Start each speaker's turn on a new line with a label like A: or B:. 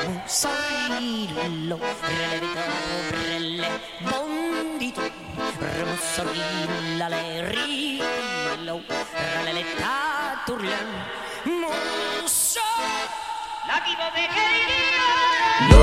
A: Mussolillo, relevito, brelle, bondito, Mussolilla, le rillo, reletta, turlen, Musso, la vivo de querida.